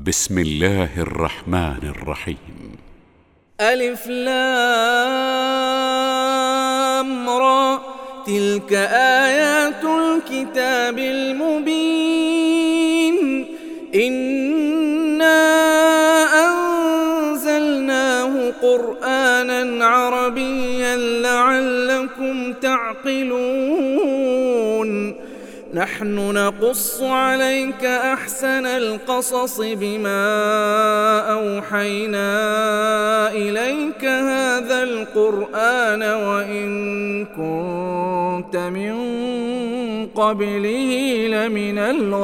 بسم الله الرحمن الرحيم. ألف لام را، تلك آيات الكتاب المبين. إنا أنزلناه قرآنا عربيا لعلكم تعقلون. نحن نقص عليك أحسن القصص بما أوحينا إليك هذا القرآن وإن كنت من قبله لمن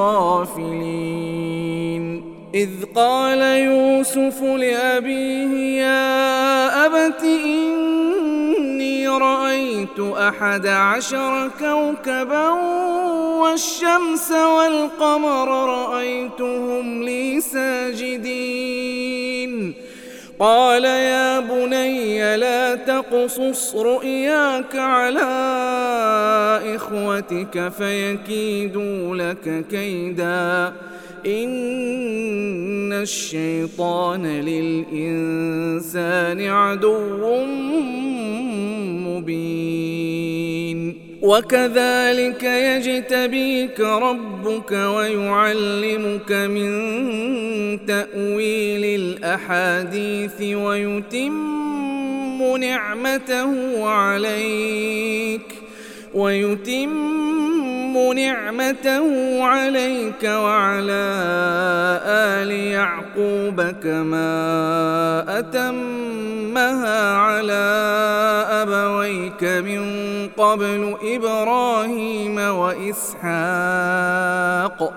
الغافلين. إذ قال يوسف لأبيه يا أبت إني رأيت 11 كوكبا والشمس والقمر رأيتهم لي ساجدين. قال يا بني لا تقصص رؤياك على إخوتك فيكيدوا لك كيدا إن الشيطان للإنسان عدو مبين. وكذلك يجتبيك ربك ويعلمك من تأويل الأحاديث ويتم نعمته عليك وعلى آل يعقوب كما أتمها على أبويك من قبل إبراهيم وإسحاق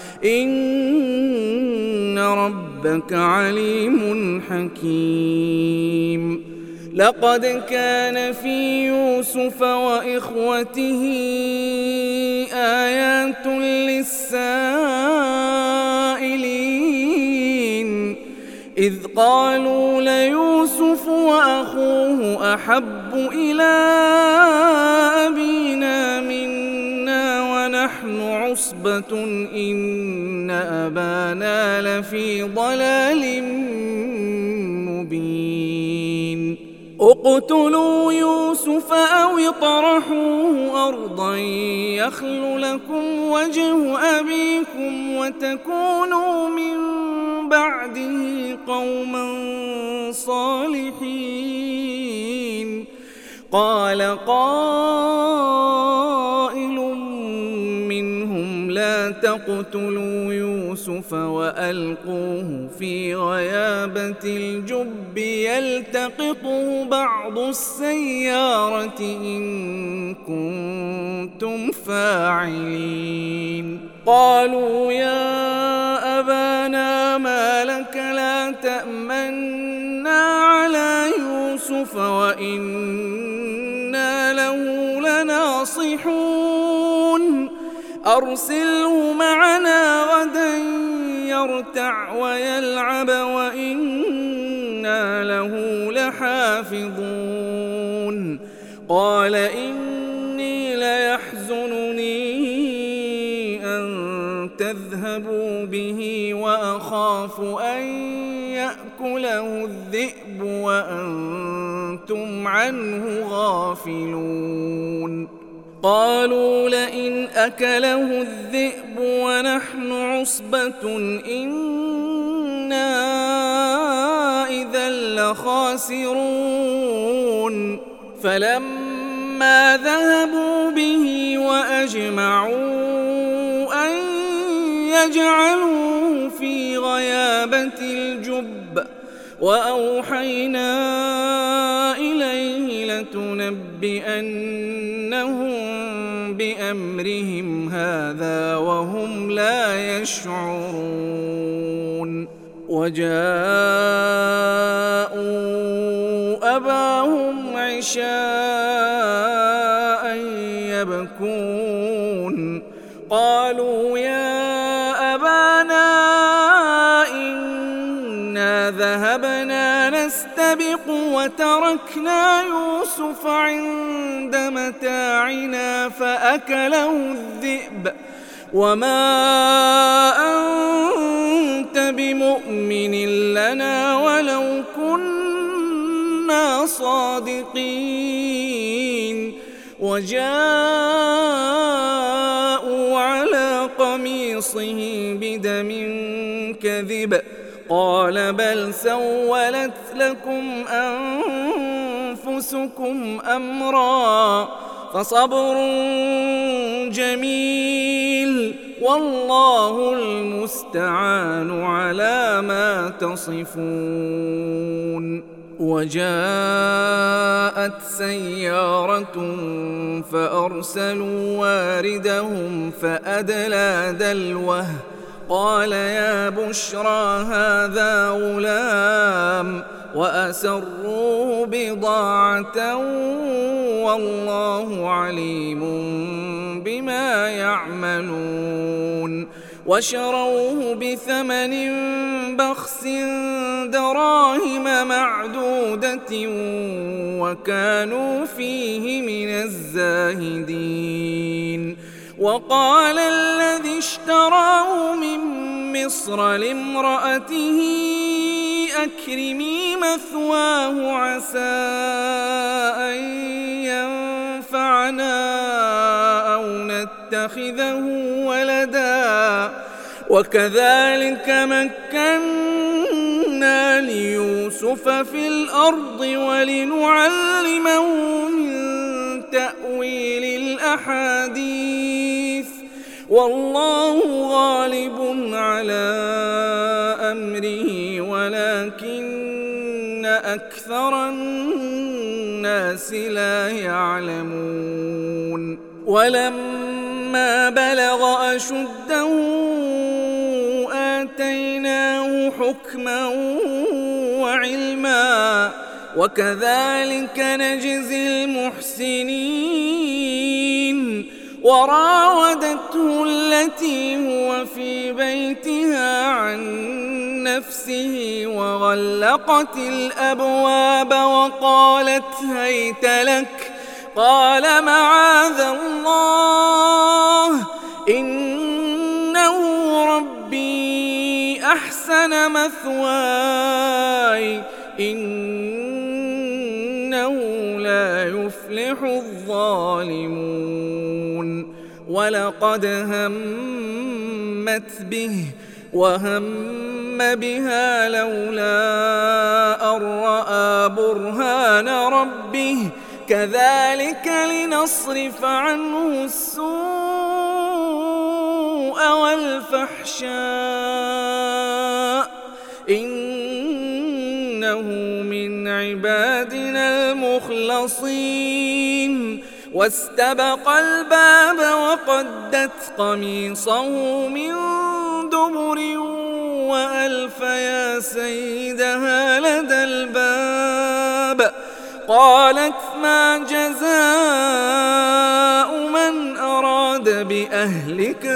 إن ربك عليم حكيم. لقد كان في يوسف وإخوته آيات للسائلين إذ قالوا ليوسف وأخوه أحب إلى أبينا منا ونحن عصبة إن أبانا لفي ضلال مبين. اقتلوا يوسف أو اطرحوه أرضا يخل لكم وجه أبيكم وتكونوا من بعده قوما صالحين. قال قائل منهم لا تقتلوا يوسف وألقوه في غيابة الجب يلتقطه بعض السيارة إن كنتم فاعلين. قالوا يا أبانا ما لك لا تأمنا على يوسف وإنا له لناصحون أرسله معنا غدا يرتع ويلعب وإنا له لحافظون. قال إني ليحزنني أن تذهبوا به وأخاف أن يأكله الذئب وأنتم عنه غافلون. قالوا لئن أكله الذئب ونحن عصبة إنا إذا لخاسرون. فلما ذهبوا به وأجمعوا أن يجعلوه في غيابة الجب وأوحينا إليه لتنبئنهم بأمرهم هذا وهم لا يشعرون. وجاءوا أباهم عشاء يبكون. قالوا يا أبانا إنا ذهبنا نستبق وتركنا يوسف عند متاعنا فأكله الذئب وما أنت بمؤمن لنا ولو كنا صادقين. وجاءوا على قميصه بدم كذب قال بل سولت لكم أنفسكم أمرا فصبر جميل والله المستعان على ما تصفون. وجاءت سيارة فأرسلوا واردهم فأدلى دلوه قال يا بشرى هذا غلام وأسروه بضاعة والله عليم بما يعملون. وشروه بثمن بخس دراهم معدودة وكانوا فيه من الزاهدين. وقال الذي اشتراه من مصر لامرأته أكرمي مثواه عسى أن ينفعنا أو نتخذه ولدا وكذلك مكنا ليوسف في الأرض ولنعلمه من تأويل الأحاديث والله غالب على أمره ولكن أكثر الناس لا يعلمون. ولما بلغ أشده آتيناه حكما وعلما وكذلك نجزي المحسنين. وراودته التي هو في بيتها عن نفسه وغلقت الأبواب وقالت هيت لك قال معاذ الله إنه ربي أحسن مثواي إنه لا يفلح الظالمون. ولقد همت به وهم بها لولا أن رأى برهان ربه كذلك لنصرف عنه السوء والفحشاء إنه من عبادنا المخلصين. واستبق الباب وقدت قميصه من دبر وألف يا سيدها لدى الباب قالت ما جزاء من أراد بأهلك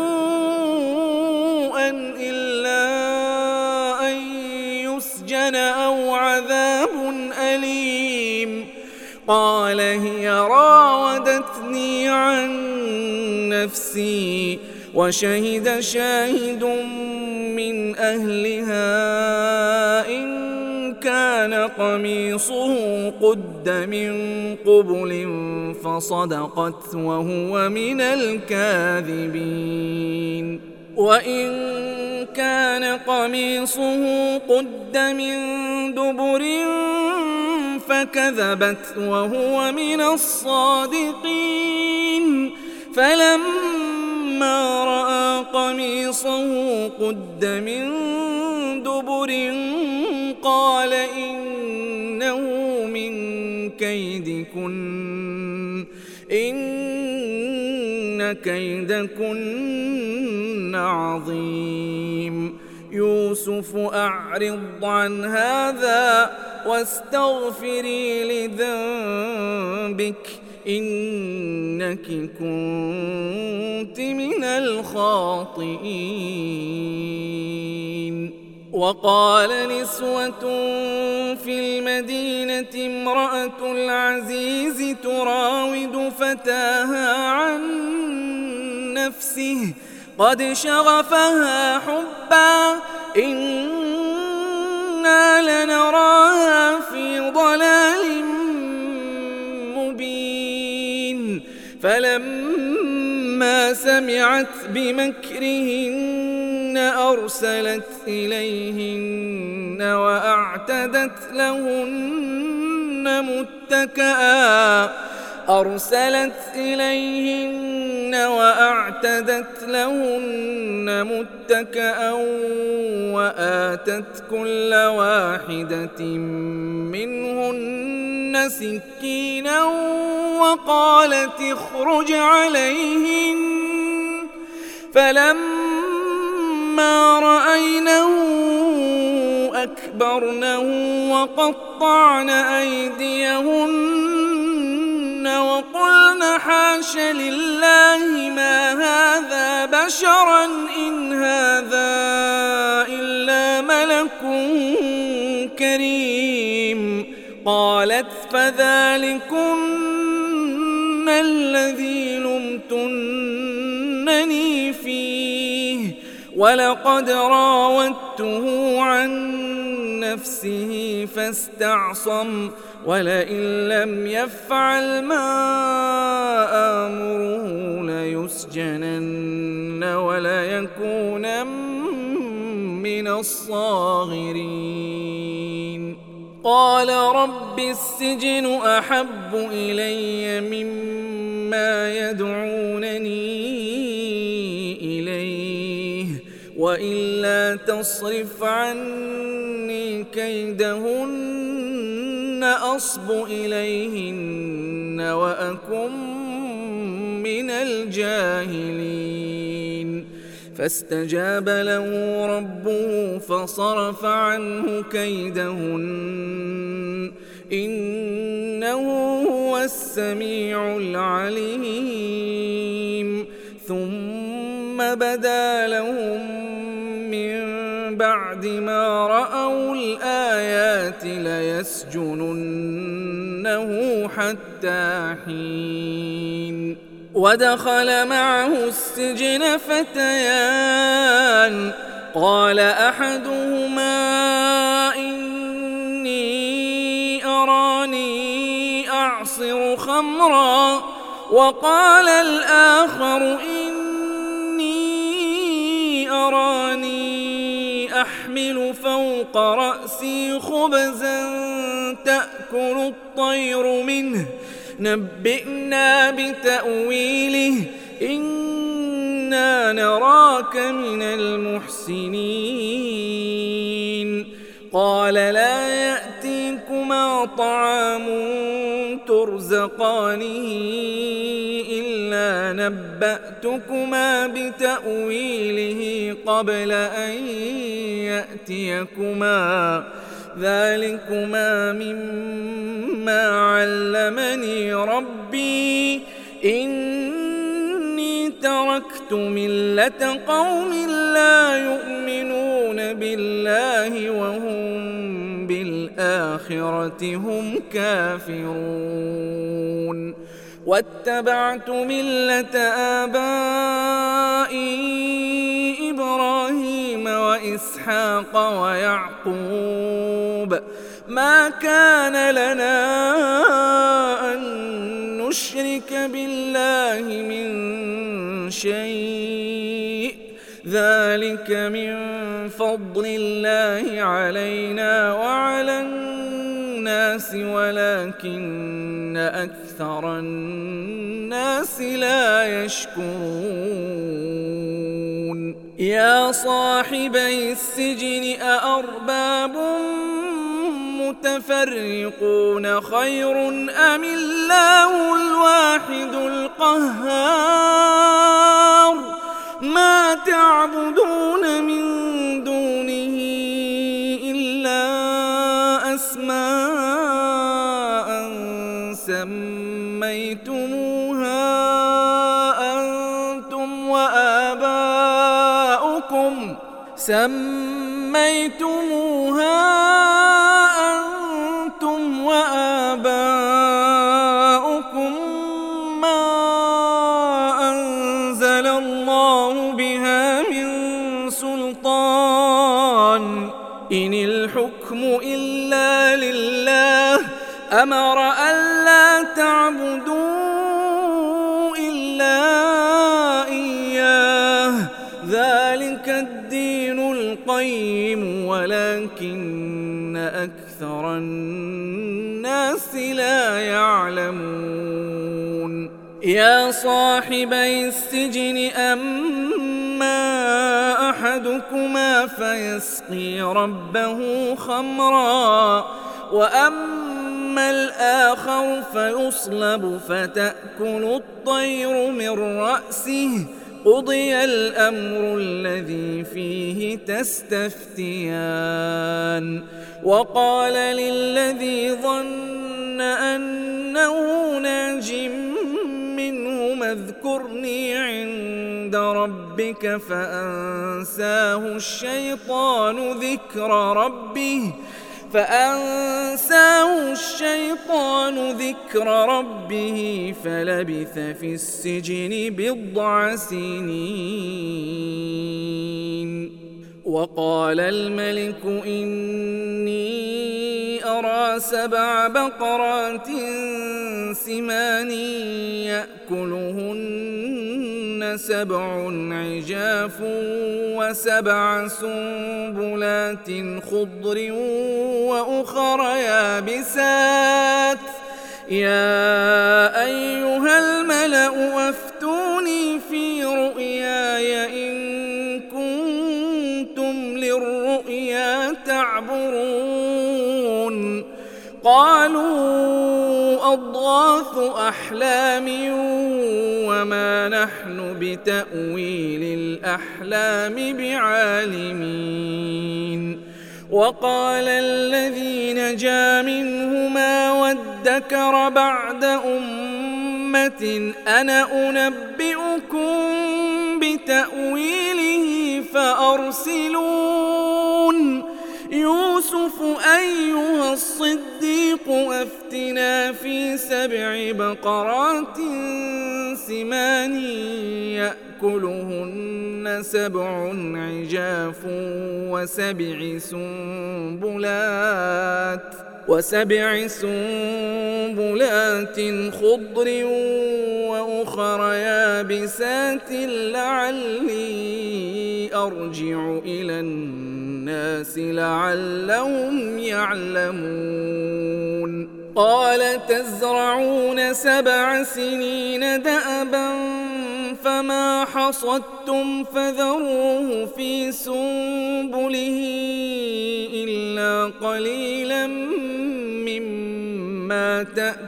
سوءا إلا أن يسجن أو عذاب أليم قال هي راودتني عن نفسي وشهد شاهد من أهلها إن كان قميصه قد من قبل فصدقت وهو من الكاذبين. وإن كان قميصه قد من دبر فكذبت وهو من الصادقين. فلما رأى قميصه قد من دبر قال إنه من كيدكن إن كيدكن عظيم. يوسف أعرض عن هذا واستغفري لذنبك إنك كنت من الخاطئين. وقال نسوة في المدينة امرأة العزيز تراود فتاها عن نفسه نفسه قد شغفها حبا إنا لنراها في ضلال مبين فلما سمعت بمكرهن أرسلت إليهن وأعتدت لهن متكئا وآتت كل واحدة منهن سكينا وقالت اخرج عليهن فلما رأينه أكبرنه وقطعن أيديهن وقلن حاش لله ما هذا بشرا إن هذا إلا ملك كريم قالت فذلكن الذي لمتنني فيه ولقد راودته عن نفسه فاستعصم ولئن لم يفعل ما آمره ليسجنن وليكونن من الصاغرين قال رب السجن أحب إلي مما يدعونني إليه وإلا تصرف عني كيدهن أصب إليهن وأكن من الجاهلين فاستجاب له ربه فصرف عنه كيدهن إنه هو السميع العليم ثم بدا لهم من بعد ما رأوا الآيات ليسجننه حتى حين ودخل معه السجن فتيان قال أحدهما إني أراني أعصر خمرا وقال الآخر إني أراني أحمل فوق رأسي خبزا تأكل الطير منه نبئنا بتأويله إنا نراك من المحسنين قال لا يأتيكما طعام ترزقانه إلا نبأتكما بتأويله قبل أن يأتيكما ذلكما مما علمني ربي إني تركت ملة قوم لا يؤمنون بالله وهم بالآخرة هم كافرون واتبعت ملة آبائي إبراهيم وإسحاق ويعقوب ما كان لنا أن نشرك بالله من شيء ذلك من فضل الله علينا وعلى الناس ولكن أكثر الناس لا يشكرون يا صاحبي السجن أأرباب متفرقون خير أم الله الواحد القهار ما تعبدون من دونه إلا أسماء سميتموها أنتم وآباؤكم ما أنزل الله إن الحكم إلا لله أمر ألا تعبدوا إلا إياه ذلك الدين القيم ولكن أكثر الناس لا يعلمون يا صاحبي السجن أما أحدكما فيسقي ربه خمرا وأما الآخر فيصلب فتأكل الطير من رأسه قضي الأمر الذي فيه تستفتيان وقال للذي ظن أنه ناج منهما اذكرني عند ربك فأنساه الشيطان ذكر ربه فلبث في السجن بضع سنين وقال الملك إني أرى 7 بقرات سمان يأكلهن 7 عجاف و7 سنبلات خضر وأخر يابسات يا أيها الملأ أفتوني في رؤياي إن كنتم للرؤيا تعبرون قالوا أضغاث أحلام وما نحن بتأويل الأحلام بعالمين وقال الذي نجا منهما وادكر بعد أمة أنا أنبئكم بتأويله فأرسلون يوسف أيها الصديق أفتنا في 7 بقرات سمان يأكلهن 7 عجاف و7 سنبلات خضر وأخر يابسات لعلي أرجع إلى الناس لعلهم يعلمون قال تزرعون 7 سنين دأبا فما حصدتم فذروه في سنبله إلا قليلا مما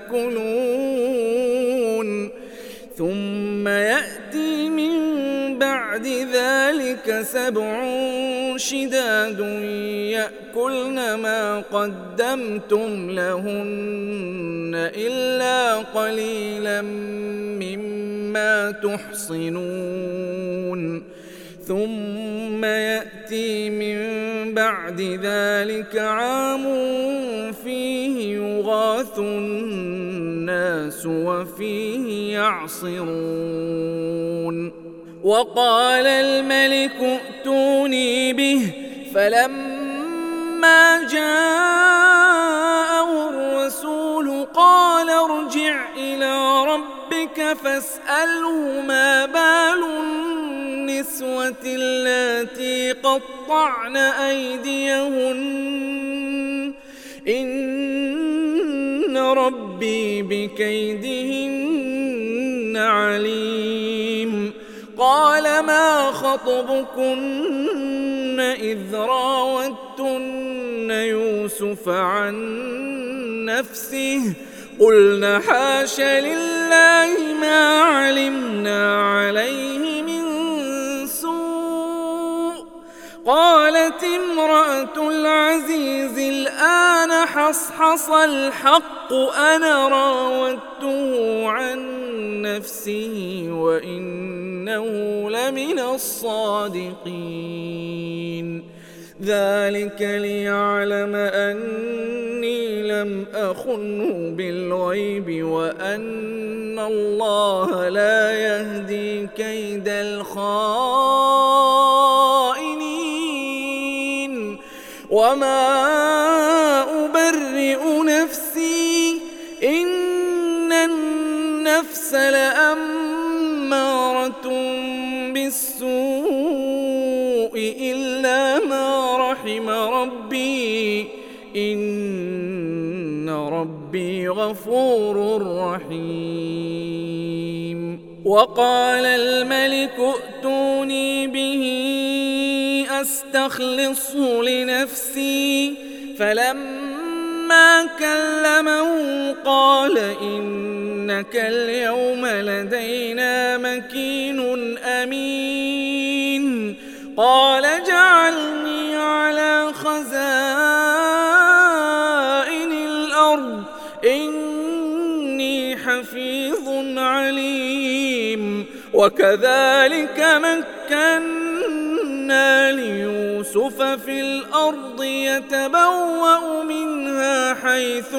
تأكلون ثم يأتي من بعد ذلك 7 شداد يأكلن ما قدمتم لهن إلا قليلا مما تحصنون ثم يأتي من بعد ذلك عام فيه يغاث الناس وفيه يعصرون وقال الملك ائتوني به فلما جاءه الرسول قال ارجع إلى ربك فاسأله ما بال النسوة اللاتي قطعن أيديهن إن ربي بكيدهن عليم قال ما خطبكن إذ راوتن يوسف عن نفسه قلنا حاش لله ما علمنا عليه من سوء قالت امرأة العزيز الآن حصحص الحق أنا راودته عن نفسه وإنه لمن الصادقين ذلك ليعلم أني لم أخنه بالغيب وأن الله لا يهدي كيد الخائنين وما أبرئ نفسي إن النفس لأمارة بالسوء إلا ما رحم ربي إن ربي غفور رحيم. وقال الملك ائتوني به أستخلصه لنفسي فلما كلمه قال إنك اليوم لدينا مكين أمين. قال اجعلني على خزائن الأرض إني حفيظ عليم. وكذلك مكنا ليوسف في الأرض يتبوأ منها حيث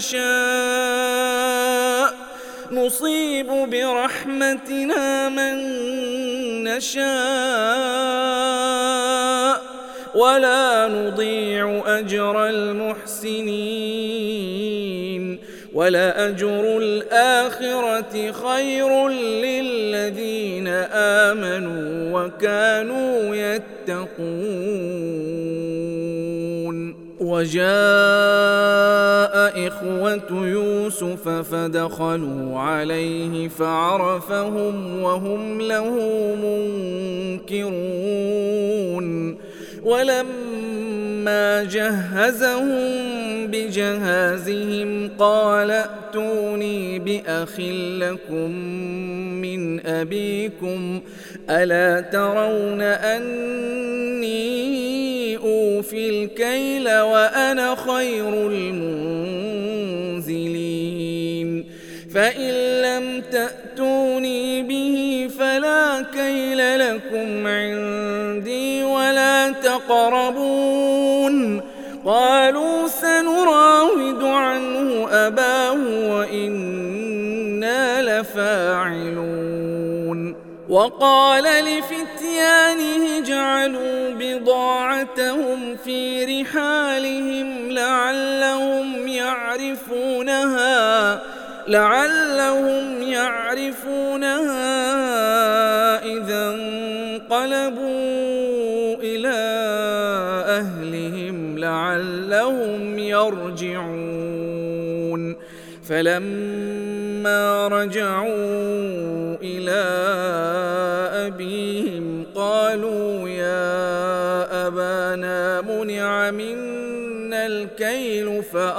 يشاء نصيب برحمتنا من نشاء ولا نضيع أجر المحسنين ولأجر الآخرة خير للذين آمنوا وكانوا يتقون. وجاء إخوة يوسف فدخلوا عليه فعرفهم وهم له منكرون. ولما جهزهم بجهازهم قال ائتوني بأخ لكم من أبيكم ألا ترون أني أوفي الكيل وأنا خير المنزلين. فإن لم تأتوني به فلا كيل لكم عندي ولا تقربون. قالوا سنراود عنه أباه وإنا لفاعلون. وقال لفتيانه اجعلوا بضاعتهم في رحالهم لعلهم يعرفونها إذا انقلبوا إلى أهلهم لعلهم يرجعون. فلما رجعوا إلى أبيهم قالوا يا أبانا منع منا الكيل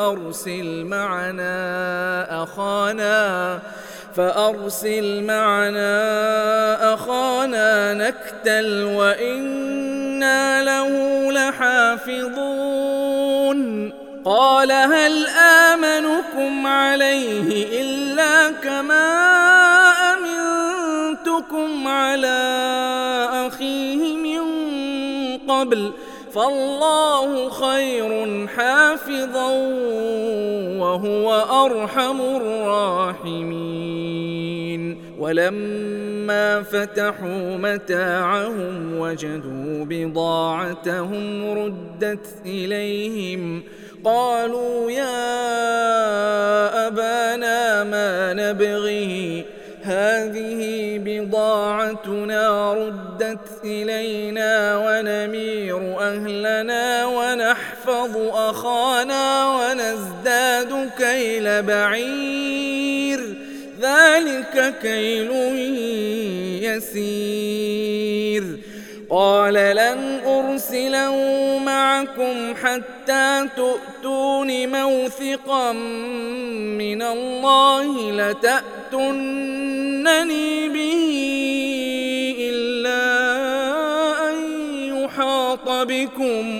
فأرسل معنا أخانا نكتل وإنا له لحافظون. قال هل آمنكم عليه إلا كما أمنتكم على أخيه من قبل فالله خير حافظا وهو أرحم الراحمين. ولما فتحوا متاعهم وجدوا بضاعتهم ردت إليهم قالوا يا أبانا ما نبغي هذه بضاعتنا ردت إلينا ونمير أهلنا ونحفظ أخانا ونزداد كيل بعير ذلك كيل يسير. قال لن أرسله معكم حتى تؤتون موثقا من الله لتأتونني به إلا أن يحاط بكم.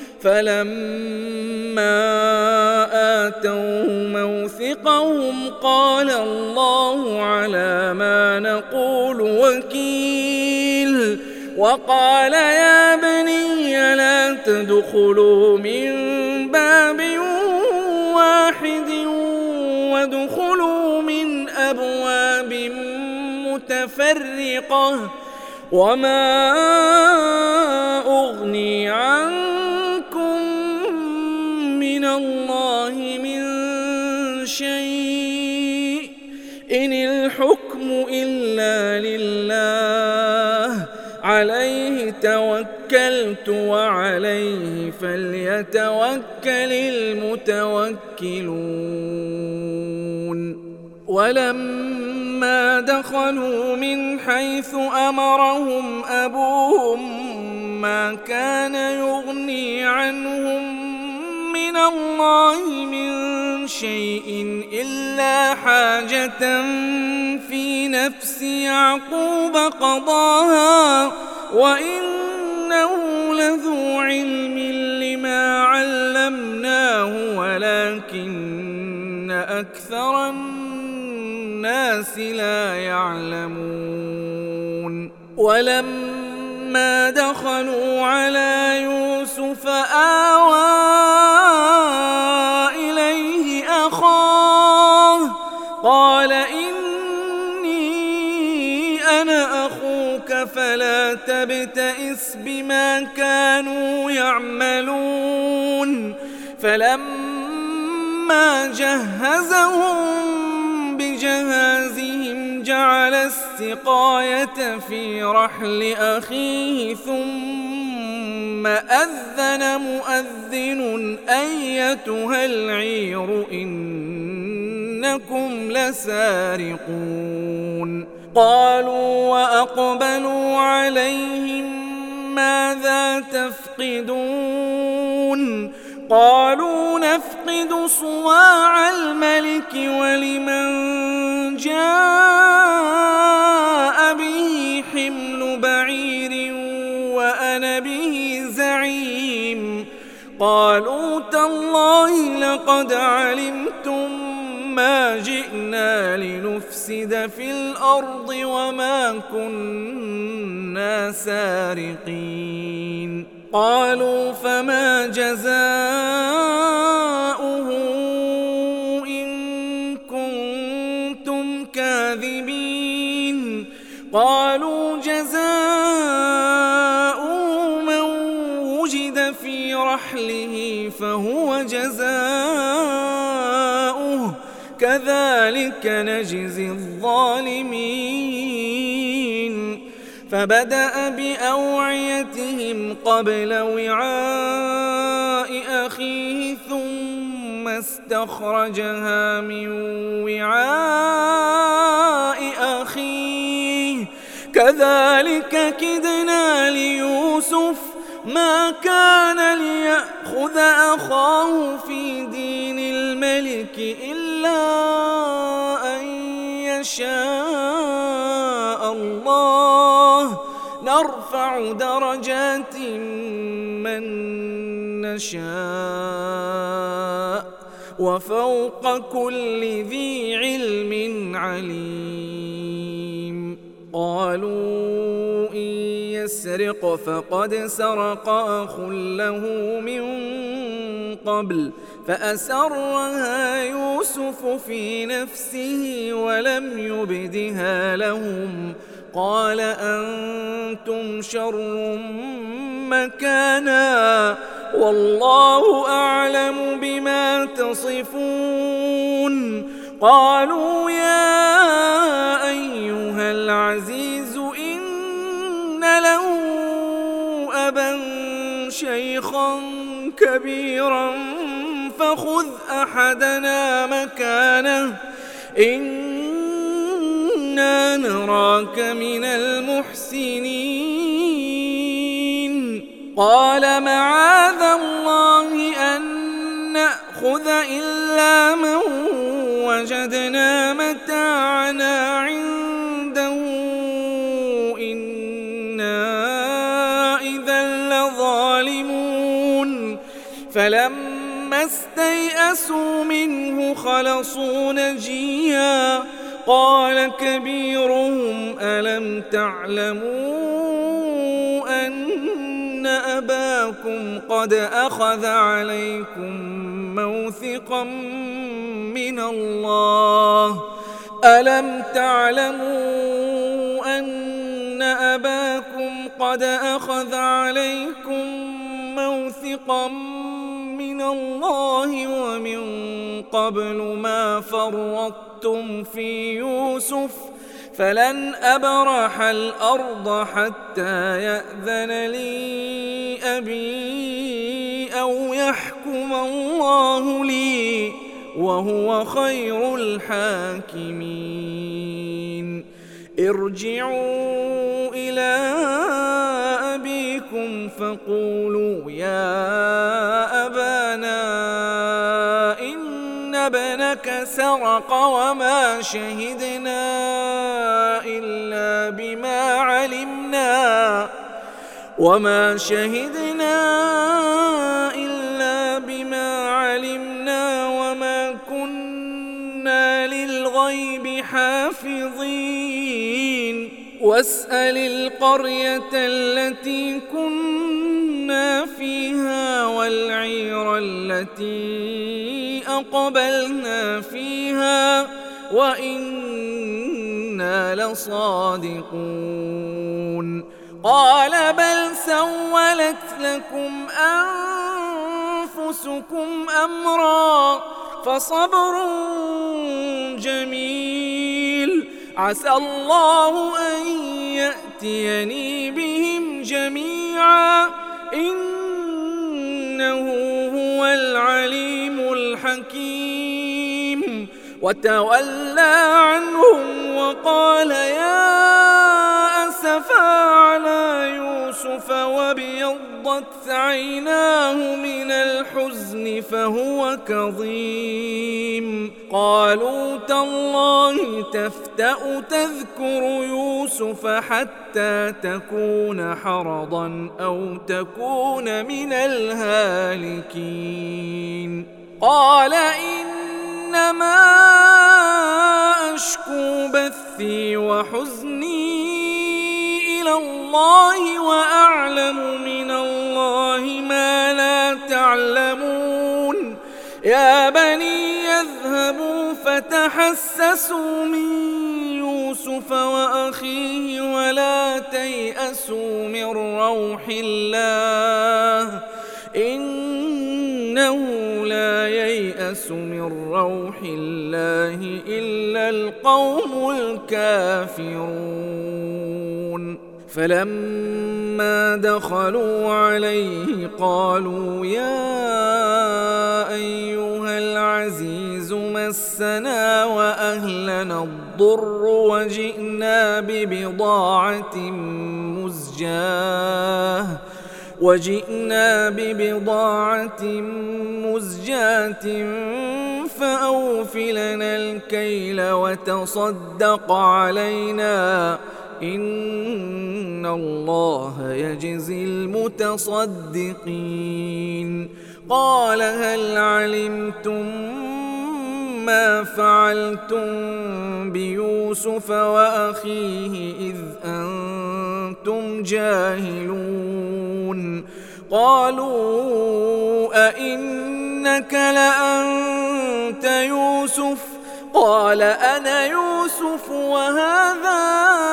فلما آتوا موثقهم قال الله على ما نقول وكيل. وقال يا بني لا تدخلوا من باب واحد وادخلوا من أبواب متفرقة وما أغني عنكم الله من شيء إن الحكم إلا لله عليه توكلت وعليه فليتوكل المتوكلون ولما دخلوا من حيث أمرهم أبوهم ما كان يغني عنهم من الله من شيء إلا حاجة في نفس يعقوب قضاها وإنه لذو علم لما علمناه ولكن أكثر الناس لا يعلمون ولما دخلوا على يوسف آوى إليه أخاه قال إني أنا أخوك فلا تبتئس بما كانوا يعملون فلما جهزهم بجهازهم جعل السقاية في رحل أخيه ثم أذن مؤذن أيتها العير إنكم لسارقون قالوا وأقبلوا عليهم ماذا تفقدون قالوا نفقد صواع الملك ولمن جاء به حمل بعير وأنا به زعيم قالوا تالله لقد علمتم ما جئنا لنفسد في الأرض وما كنا سارقين قالوا فما جزاؤه إن كنتم كاذبين قالوا جزاؤه من وجد في رحله فهو جزاؤه كذلك نجزي الظالمين فبدأ بأوعيتهم قبل وعاء أخيه ثم استخرجها من وعاء أخيه كذلك كدنا ليوسف ما كان ليأخذ أخاه في دين الملك إلا أن يشاء الله نرفع درجات من نشاء وفوق كل ذي علم عليم قالوا إن يسرق فقد سرق أخ له من قبل فأسرها يوسف في نفسه ولم يبدها لهم قال أنتم شر مكانا والله أعلم بما تصفون قالوا يا أيها العزيز إن له أبا شيخا كبيرا فخذ أحدنا مكانه إنا نراك من المحسنين قال معاذ الله أن نأخذ إلا من وجدنا متاعنا عنده إنا إذا لظالمون فلما استيئسوا منه خلصوا نجيا قال كبيرهم ألم تعلموا أن أباكم قد أخذ عليكم موثقا من الله ألم تعلموا أن أباكم قد أخذ عليكم موثقا من الله ومن قبل ما فرطتم في يوسف فلن أبرح الأرض حتى يأذن لي أبي أو يحكم الله لي وهو خير الحاكمين. ارجعوا إلى أبيكم فقولوا يا أبانا إن ابنك سرق وما شهدنا إلا بما علمنا وما كنا للغيب حافظين. واسأل القرية التي كنا فيها والعير التي أقبلنا فيها وإنا لصادقون. قال بل سولت لكم أنفسكم أمرا فصبر جميل عسى الله أن يأتيني بهم جميعا إنه هو العليم الحكيم. وتولى عنهم وقال يا أسفا على يوسف وابيضت عيناه من الحزن فهو كظيم. قالوا تالله تفتأ تذكر يوسف حتى تكون حرضا أو تكون من الهالكين. قال إنما أشكو بثي وحزني إلى الله وأعلم من الله ما لا تعلمون. يا بني يذهبوا فتحسسوا من يوسف وأخيه ولا تيأسوا من روح الله إنه لا ييأس من روح الله إلا القوم الكافرون. فلما دخلوا عليه قالوا يا أيها العزيز مسنا وأهلنا الضر وجئنا ببضاعة مزجاة فأوف لنا الكيل وتصدق علينا إن الله يجزي المتصدقين. قال هل علمتم ما فعلتم بيوسف وأخيه إذ أنتم جاهلون؟ قالوا أئنك لأنت يوسف؟ قال أنا يوسف وهذا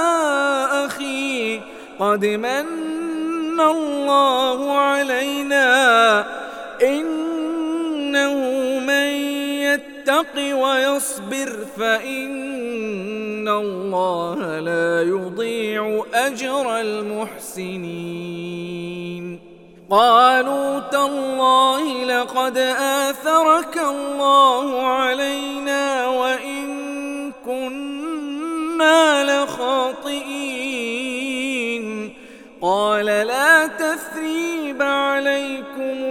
أخي قد من الله علينا إنه من يتق ويصبر فإن الله لا يضيع أجر المحسنين. قالوا تالله لقد آثرك الله علينا وإن كنا لخاطئين. قال لا تثريب عليكم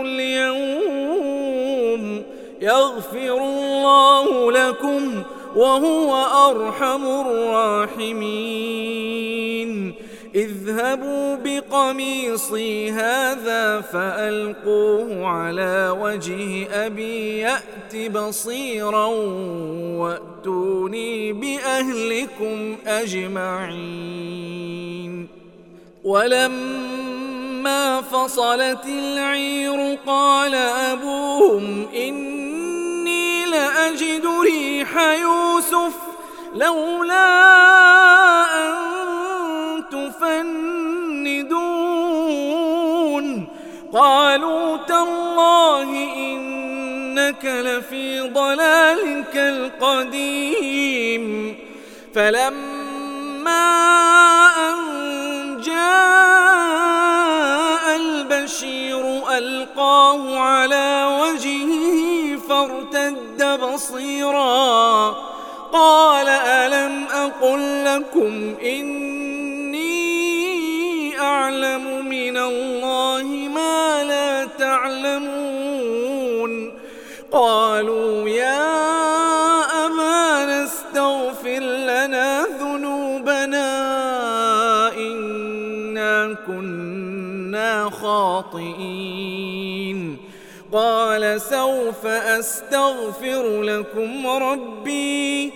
اليوم يغفر الله لكم وهو أرحم الراحمين. اذهبوا بقميصي هذا فألقوه على وجه أبي يأت بصيرا وأتوني بأهلكم أجمعين. ولما فصلت العير قال أبوهم إني لأجد ريح يوسف لولا أن تفندون. قالوا تالله إنك لفي ضلالك القديم. فلما أن جاء البشير ألقاه على وجهه فارتد بصيرا قال ألم أقل لكم إني أعلم من الله ما لا تعلمون. قالوا يا أبانا استغفر لنا ذنوبنا إنا كنا خاطئين. قال سوف أستغفر لكم ربي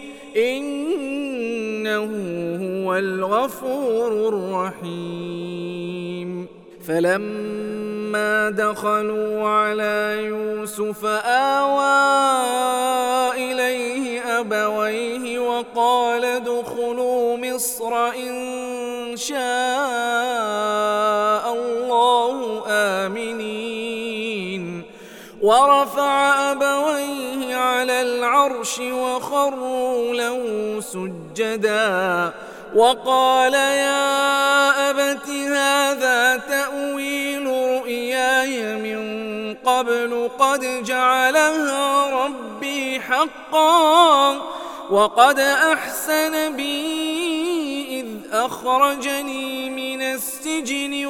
إنه هو الغفور الرحيم. فلما دخلوا على يوسف آوى إليه أبويه وقال ادخلوا مصر إن شاء الله آمنين. ورفع أبويه على العرش وخروا له سجدا وقال يا أبت هذا تأويل رؤياي من قبل قد جعلها ربي حقا وقد أحسن بي إذ أخرجني من السجن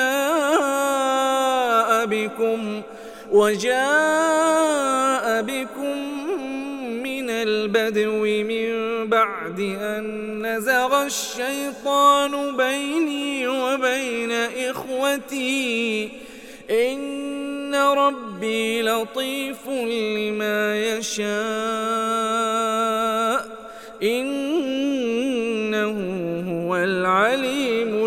وجاء بكم من البدو من بعد أن نزغ الشيطان بيني وبين إخوتي إن ربي لطيف لما يشاء إنه هو العليم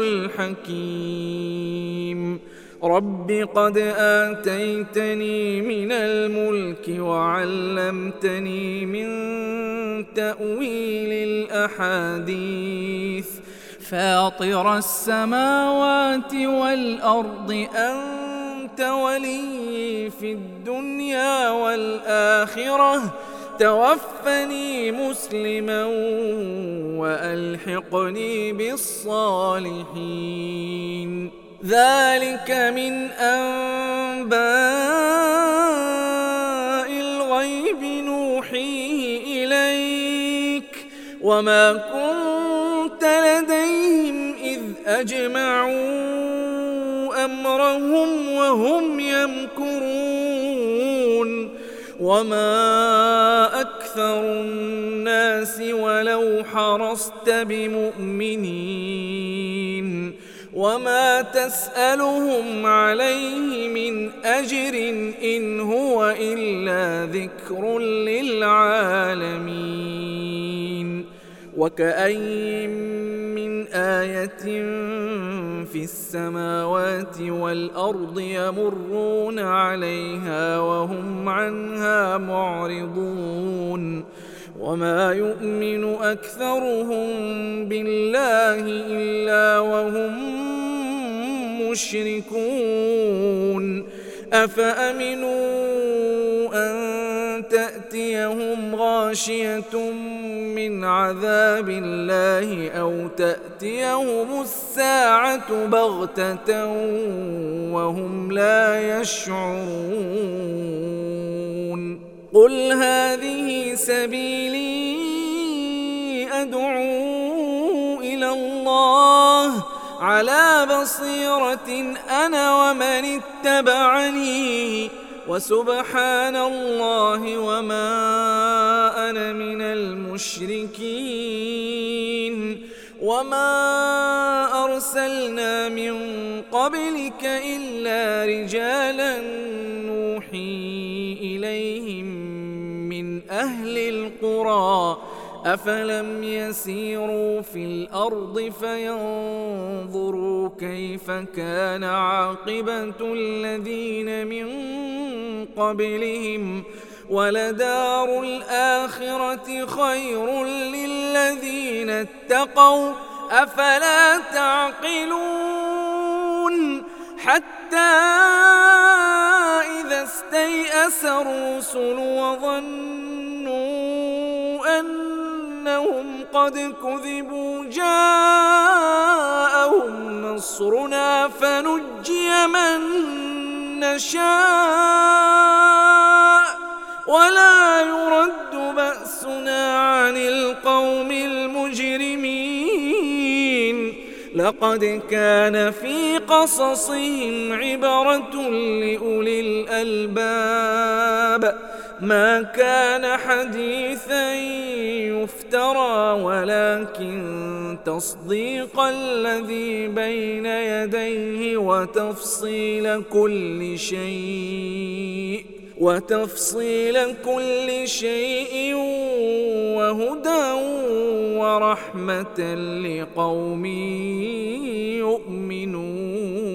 الحكيم. رب قد آتيتني من الملك وعلمتني من تأويل الأحاديث فاطر السماوات والأرض أنت ولي في الدنيا والآخرة توفني مسلما وألحقني بالصالحين. ذلك من أنباء الغيب نوحيه إليك وما كنت لديهم إذ أجمعوا أمرهم وهم يمكرون. وما أكثر الناس ولو حرصت بمؤمنين وما تسألهم عليه من أجر إن هو إلا ذكر للعالمين. وكأين من آية في السماوات والأرض يمرون عليها وهم عنها معرضون وما يؤمن أكثرهم بالله إلا وهم مشركون. أفأمنوا أن تأتيهم غاشية من عذاب الله أو تأتيهم الساعة بغتة وهم لا يشعرون. قل هذه سبيلي أدعو إلى الله على بصيرة أنا ومن اتبعني وسبحان الله وما أنا من المشركين. وما أرسلنا من قبلك إلا رجالا نوحي إليهم من أهل القرى أفلم يسيروا في الأرض فينظروا كيف كان عاقبة الذين من قبلهم ولدار الآخرة خير للذين اتقوا أفلا تعقلون. حتى حتى إذا استيأس الرسل وظنوا أنهم قد كذبوا جاءهم نصرنا فنجي من نشاء ولا يرد بأسنا عن القوم المجرمين. لقد كان في قصصهم عبرة لأولي الألباب ما كان حديثا يفترى ولكن تصديق الذي بين يديه وتفصيل كل شيء وهدى ورحمة لقوم يؤمنون.